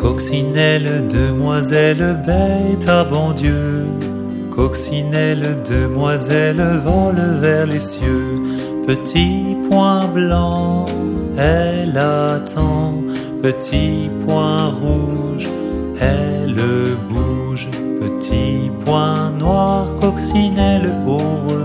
Coccinelle, demoiselle, bête à bon Dieu. Coccinelle, demoiselle, vole vers les cieux. Petit point blanc, elle attend. Petit point rouge, elle bouge. Petit point noir, coccinelle, au